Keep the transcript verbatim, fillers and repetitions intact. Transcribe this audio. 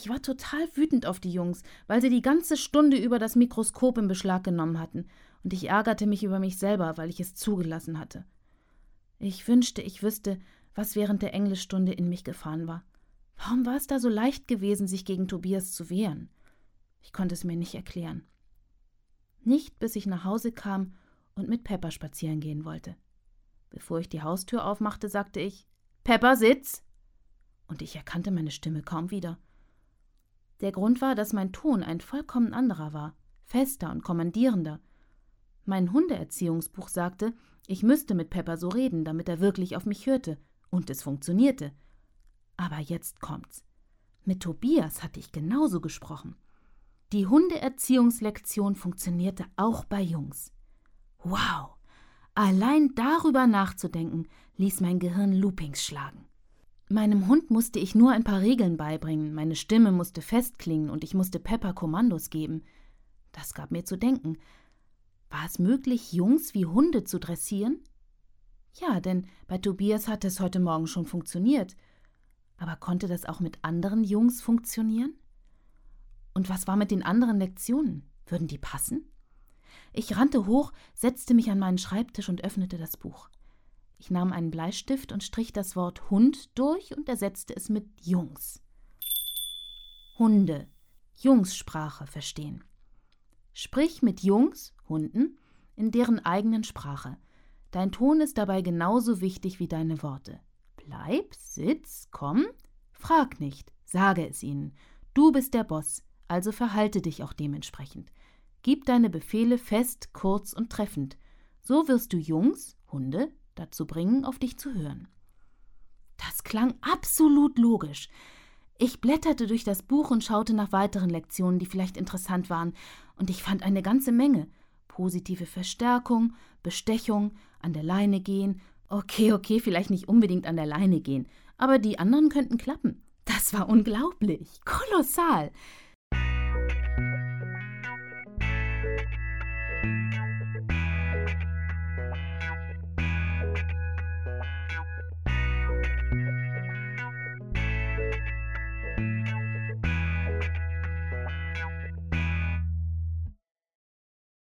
Ich war total wütend auf die Jungs, weil sie die ganze Stunde über das Mikroskop in Beschlag genommen hatten, und ich ärgerte mich über mich selber, weil ich es zugelassen hatte. Ich wünschte, ich wüsste, was während der Englischstunde in mich gefahren war. Warum war es da so leicht gewesen, sich gegen Tobias zu wehren? Ich konnte es mir nicht erklären. Nicht, bis ich nach Hause kam und mit Pepper spazieren gehen wollte. Bevor ich die Haustür aufmachte, sagte ich: »Pepper, sitz!« Und ich erkannte meine Stimme kaum wieder. Der Grund war, dass mein Ton ein vollkommen anderer war, fester und kommandierender. Mein Hundeerziehungsbuch sagte, ich müsste mit Pepper so reden, damit er wirklich auf mich hörte, und es funktionierte. Aber jetzt kommt's. Mit Tobias hatte ich genauso gesprochen. Die Hundeerziehungslektion funktionierte auch bei Jungs. Wow! Allein darüber nachzudenken, ließ mein Gehirn Loopings schlagen. Meinem Hund musste ich nur ein paar Regeln beibringen, meine Stimme musste festklingen und ich musste Pepper Kommandos geben. Das gab mir zu denken. War es möglich, Jungs wie Hunde zu dressieren? Ja, denn bei Tobias hatte es heute Morgen schon funktioniert. Aber konnte das auch mit anderen Jungs funktionieren? Und was war mit den anderen Lektionen? Würden die passen? Ich rannte hoch, setzte mich an meinen Schreibtisch und öffnete das Buch. Ich nahm einen Bleistift und strich das Wort Hund durch und ersetzte es mit Jungs. Hunde, Jungssprache verstehen. Sprich mit Jungs, Hunden, in deren eigenen Sprache. Dein Ton ist dabei genauso wichtig wie deine Worte. Bleib, sitz, komm, frag nicht, sage es ihnen. Du bist der Boss, also verhalte dich auch dementsprechend. Gib deine Befehle fest, kurz und treffend. So wirst du Jungs, Hunde, dazu bringen, auf dich zu hören. Das klang absolut logisch. Ich blätterte durch das Buch und schaute nach weiteren Lektionen, die vielleicht interessant waren, und ich fand eine ganze Menge. Positive Verstärkung, Bestechung, an der Leine gehen. Okay, okay, vielleicht nicht unbedingt an der Leine gehen, aber die anderen könnten klappen. Das war unglaublich, kolossal.